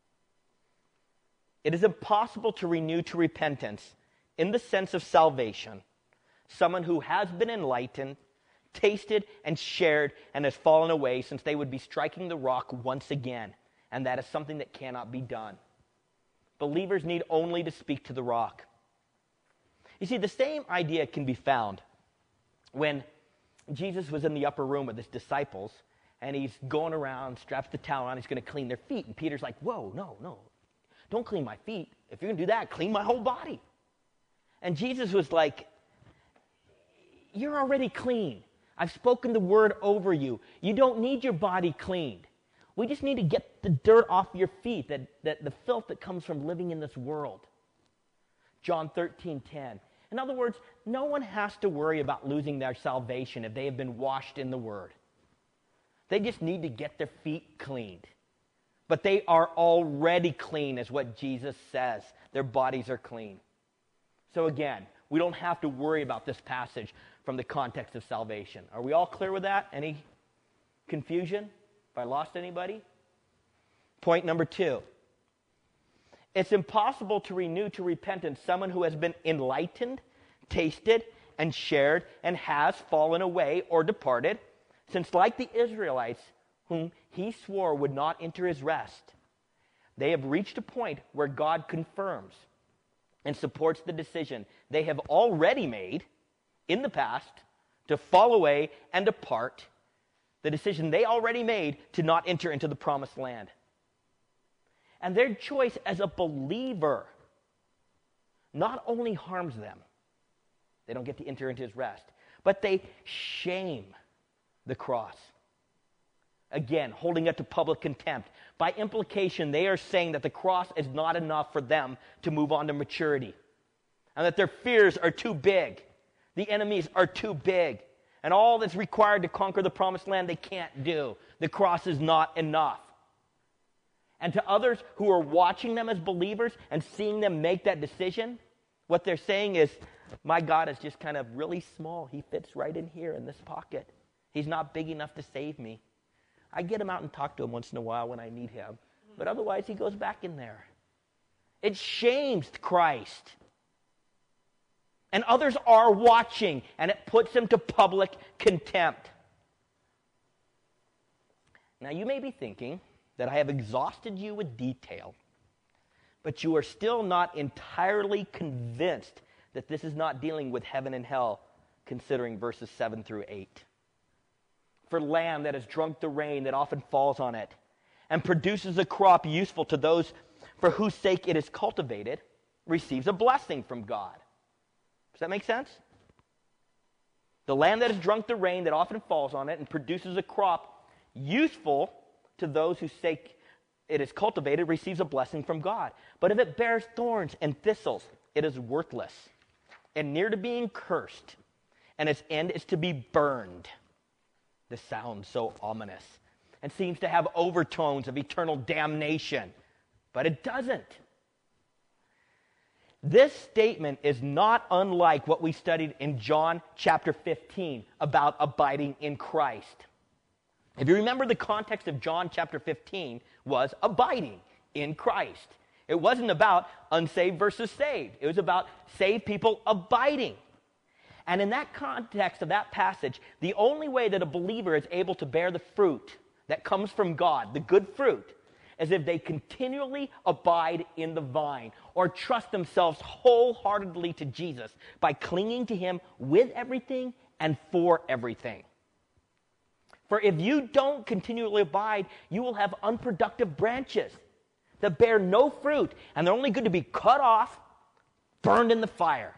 S1: it is impossible to renew to repentance in the sense of salvation someone who has been enlightened, tasted, and shared, and has fallen away, since they would be striking the rock once again, and that is something that cannot be done. Believers need only to speak to the rock. You see, the same idea can be found when Jesus was in the upper room with his disciples, and he's going around, straps the towel on, he's going to clean their feet, and Peter's like, whoa, no, don't clean my feet. If you're going to do that, clean my whole body. And Jesus was like, you're already clean. I've spoken the word over you. You don't need your body cleaned. We just need to get the dirt off your feet, that the filth that comes from living in this world. John 13:10. In other words, no one has to worry about losing their salvation if they have been washed in the word. They just need to get their feet cleaned. But they are already clean, is what Jesus says. Their bodies are clean. So again, we don't have to worry about this passage from the context of salvation. Are we all clear with that? Any confusion? If I lost anybody? Point number two. It's impossible to renew to repentance someone who has been enlightened, tasted, and shared, and has fallen away or departed, since like the Israelites, whom he swore would not enter his rest, they have reached a point where God confirms and supports the decision they have already made in the past to fall away and depart, the decision they already made to not enter into the promised land. And their choice as a believer not only harms them, they don't get to enter into his rest, but they shame the cross. Again, holding it to public contempt. By implication, they are saying that the cross is not enough for them to move on to maturity, and that their fears are too big. The enemies are too big, and all that's required to conquer the promised land they can't do. The cross is not enough. And to others who are watching them as believers and seeing them make that decision, what they're saying is, my God is just kind of really small. He fits right in here in this pocket. He's not big enough to save me. I get him out and talk to him once in a while when I need him, but otherwise he goes back in there. It shames Christ. And others are watching, and it puts him to public contempt. Now you may be thinking that I have exhausted you with detail, but you are still not entirely convinced that this is not dealing with heaven and hell, considering verses 7 through 8. For land that has drunk the rain that often falls on it, and produces a crop useful to those for whose sake it is cultivated, receives a blessing from God. Does that make sense? The land that has drunk the rain that often falls on it and produces a crop useful to those whose sake it is cultivated receives a blessing from God. But if it bears thorns and thistles, it is worthless and near to being cursed, and its end is to be burned. This sounds so ominous and seems to have overtones of eternal damnation, but it doesn't. This statement is not unlike what we studied in John chapter 15 about abiding in Christ. If you remember, the context of John chapter 15 was abiding in Christ. It wasn't about unsaved versus saved. It was about saved people abiding. And in that context of that passage, the only way that a believer is able to bear the fruit that comes from God, the good fruit, is if they continually abide in the vine or trust themselves wholeheartedly to Jesus by clinging to him with everything and for everything. For if you don't continually abide, you will have unproductive branches that bear no fruit, and they're only good to be cut off, burned in the fire.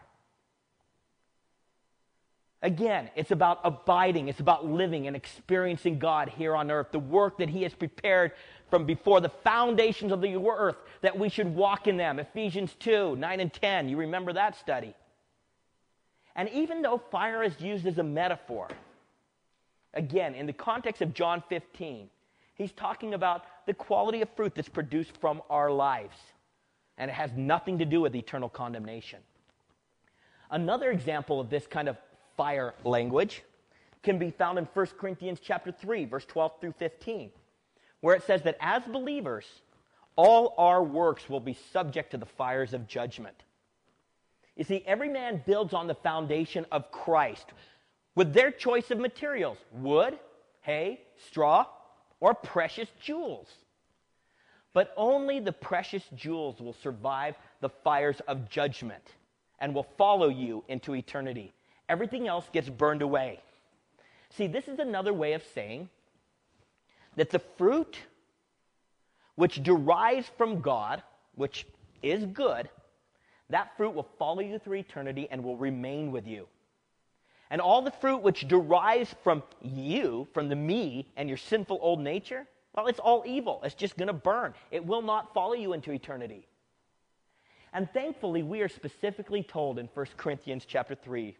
S1: Again, it's about abiding. It's about living and experiencing God here on earth, the work that he has prepared from before the foundations of the earth, that we should walk in them. Ephesians 2, 9 and 10. You remember that study. And even though fire is used as a metaphor, again, in the context of John 15, he's talking about the quality of fruit that's produced from our lives. And it has nothing to do with eternal condemnation. Another example of this kind of fire language can be found in 1 Corinthians chapter 3, verse 12 through 15, where it says that as believers, all our works will be subject to the fires of judgment. You see, every man builds on the foundation of Christ with their choice of materials: wood, hay, straw, or precious jewels. But only the precious jewels will survive the fires of judgment and will follow you into eternity. Everything else gets burned away. See, this is another way of saying that the fruit which derives from God, which is good, that fruit will follow you through eternity and will remain with you. And all the fruit which derives from you, from the me and your sinful old nature, well, it's all evil. It's just going to burn. It will not follow you into eternity. And thankfully, we are specifically told in 1 Corinthians chapter 3,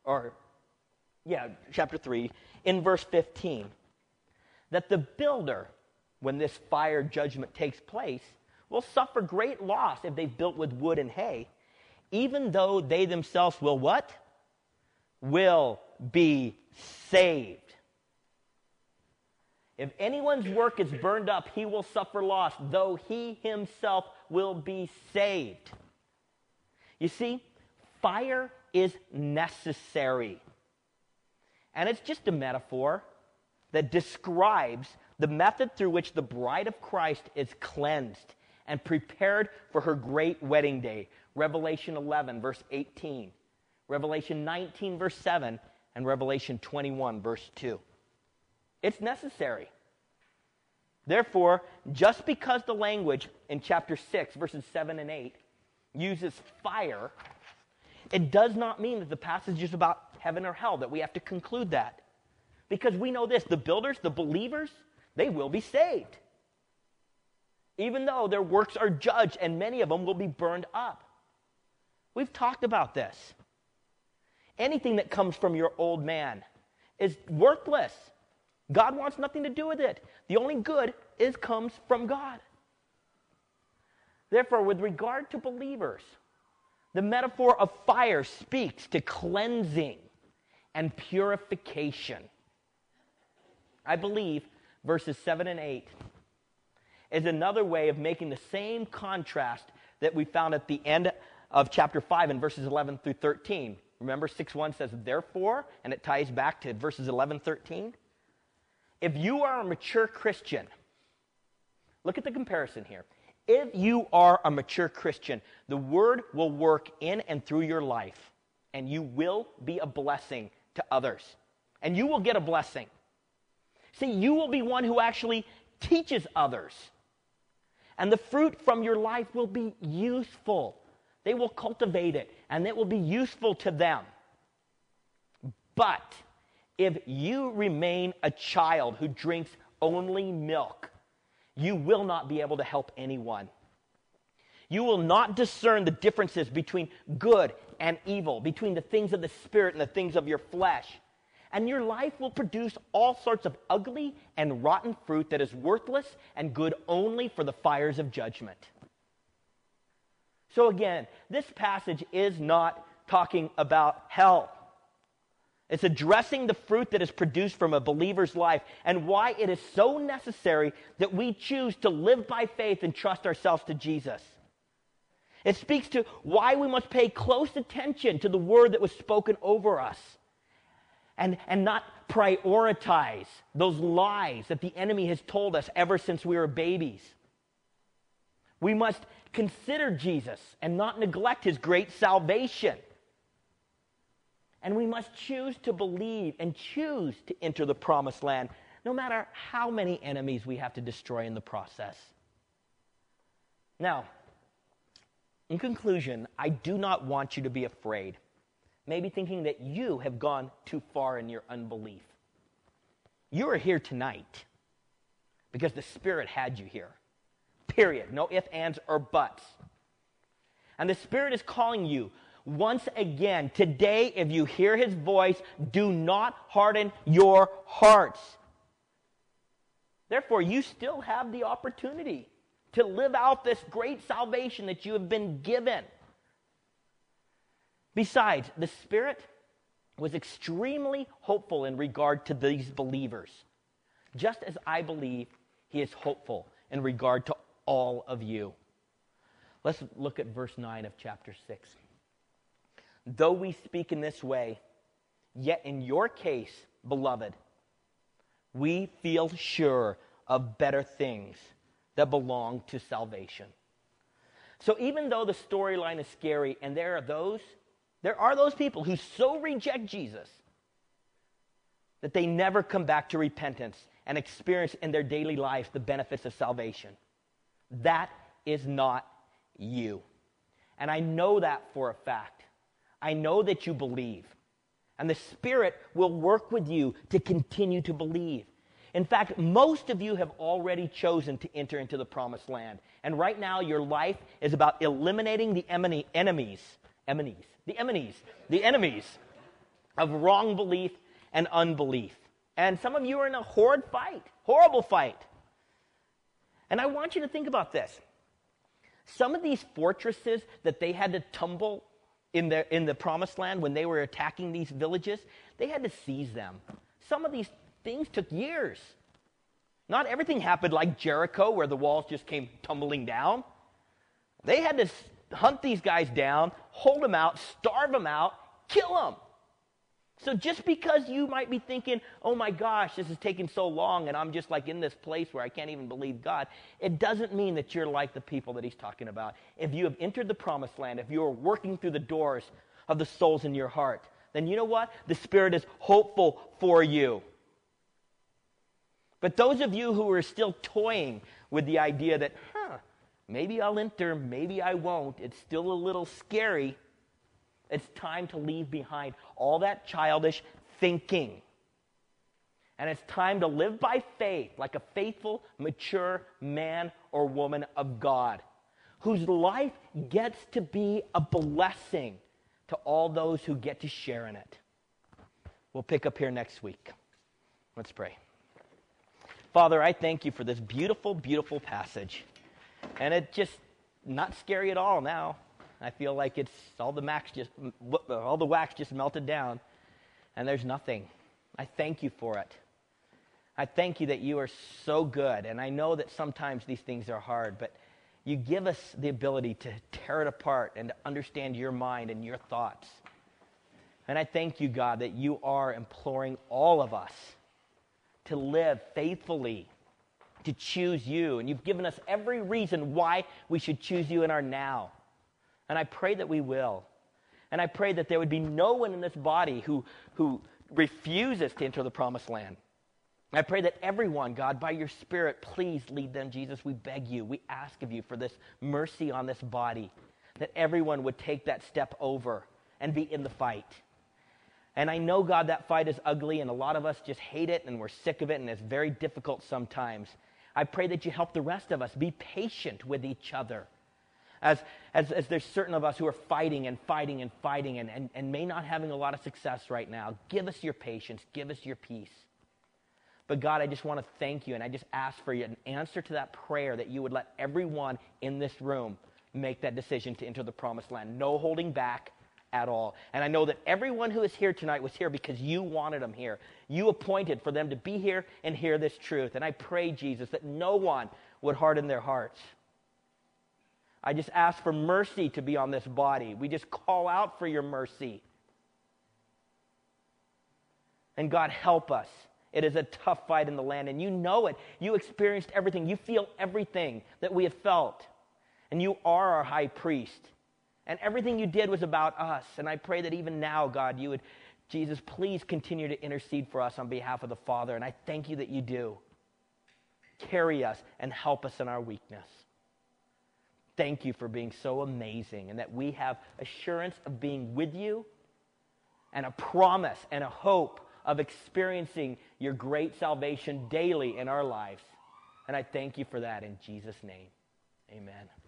S1: chapter 3, in verse 15, that the builder, when this fire judgment takes place, will suffer great loss if they've built with wood and hay, even though they themselves will what? Will be saved. If anyone's work is burned up, he will suffer loss, though he himself will be saved. You see, fire is necessary. And it's just a metaphor that describes the method through which the bride of Christ is cleansed and prepared for her great wedding day. Revelation 11, verse 18. Revelation 19, verse 7. And Revelation 21, verse 2. It's necessary. Therefore, just because the language in chapter 6, verses 7 and 8, uses fire, it does not mean that the passage is about heaven or hell, that we have to conclude that. Because we know this, the builders, the believers, they will be saved. Even though their works are judged and many of them will be burned up. We've talked about this. Anything that comes from your old man is worthless. God wants nothing to do with it. The only good comes from God. Therefore, with regard to believers, the metaphor of fire speaks to cleansing and purification. I believe verses 7 and 8 is another way of making the same contrast that we found at the end of chapter 5 in verses 11 through 13. Remember, 6:1 says, therefore, and it ties back to verses 11, 13. If you are a mature Christian, look at the comparison here. If you are a mature Christian, the word will work in and through your life, and you will be a blessing to others. And you will get a blessing. See, you will be one who actually teaches others. And the fruit from your life will be useful. They will cultivate it, and it will be useful to them. But if you remain a child who drinks only milk, you will not be able to help anyone. You will not discern the differences between good and evil, between the things of the Spirit and the things of your flesh. And your life will produce all sorts of ugly and rotten fruit that is worthless and good only for the fires of judgment. So again, this passage is not talking about hell. It's addressing the fruit that is produced from a believer's life and why it is so necessary that we choose to live by faith and trust ourselves to Jesus. It speaks to why we must pay close attention to the word that was spoken over us and not prioritize those lies that the enemy has told us ever since we were babies. We must consider Jesus and not neglect his great salvation. And we must choose to believe and choose to enter the promised land, no matter how many enemies we have to destroy in the process. Now, in conclusion, I do not want you to be afraid, maybe thinking that you have gone too far in your unbelief. You are here tonight because the Spirit had you here. Period. No ifs, ands, or buts. And the Spirit is calling you once again, today, if you hear his voice, do not harden your hearts. Therefore, you still have the opportunity to live out this great salvation that you have been given. Besides, the Spirit was extremely hopeful in regard to these believers, just as I believe he is hopeful in regard to all of you. Let's look at verse 9 of chapter 6. Though we speak in this way, yet in your case, beloved, we feel sure of better things that belong to salvation. So even though the storyline is scary, and there are those people who so reject Jesus that they never come back to repentance and experience in their daily lives the benefits of salvation. That is not you. And I know that for a fact. I know that you believe. And the Spirit will work with you to continue to believe. In fact, most of you have already chosen to enter into the promised land. And right now, your life is about eliminating the enemies of wrong belief and unbelief. And some of you are in a horrible fight. And I want you to think about this. Some of these fortresses that they had to tumble in the promised land when they were attacking these villages, they had to seize them. Some of these things took years. Not everything happened like Jericho, where the walls just came tumbling down. They had to hunt these guys down, hold them out, starve them out, kill them. So just because you might be thinking, oh my gosh, this is taking so long and I'm just like in this place where I can't even believe God, it doesn't mean that you're like the people that he's talking about. If you have entered the promised land, if you are working through the doors of the souls in your heart, then you know what? The Spirit is hopeful for you. But those of you who are still toying with the idea that, maybe I'll enter, maybe I won't, it's still a little scary, it's time to leave behind all that childish thinking. And it's time to live by faith like a faithful, mature man or woman of God, whose life gets to be a blessing to all those who get to share in it. We'll pick up here next week. Let's pray. Father, I thank you for this beautiful, beautiful passage. And it's just not scary at all now. I feel like it's all the wax just melted down, and there's nothing. I thank you for it. I thank you that you are so good, and I know that sometimes these things are hard, but you give us the ability to tear it apart and to understand your mind and your thoughts. And I thank you, God, that you are imploring all of us to live faithfully, to choose you, and you've given us every reason why we should choose you in our now. And I pray that we will. And I pray that there would be no one in this body who refuses to enter the promised land. I pray that everyone, God, by your Spirit, please lead them, Jesus. We beg you. We ask of you for this mercy on this body, that everyone would take that step over and be in the fight. And I know, God, that fight is ugly, and a lot of us just hate it, and we're sick of it, and it's very difficult sometimes. I pray that you help the rest of us be patient with each other. As there's certain of us who are fighting and fighting and fighting and may not having a lot of success right now, give us your patience, give us your peace. But God, I just want to thank you, and I just ask for an answer to that prayer, that you would let everyone in this room make that decision to enter the promised land. No holding back at all. And I know that everyone who is here tonight was here because you wanted them here. You appointed for them to be here and hear this truth. And I pray, Jesus, that no one would harden their hearts. I just ask for mercy to be on this body. We just call out for your mercy. And God, help us. It is a tough fight in the land, and you know it. You experienced everything. You feel everything that we have felt. And you are our high priest. And everything you did was about us. And I pray that even now, God, you would, Jesus, please continue to intercede for us on behalf of the Father. And I thank you that you do. Carry us and help us in our weakness. Thank you for being so amazing, and that we have assurance of being with you and a promise and a hope of experiencing your great salvation daily in our lives. And I thank you for that in Jesus' name. Amen.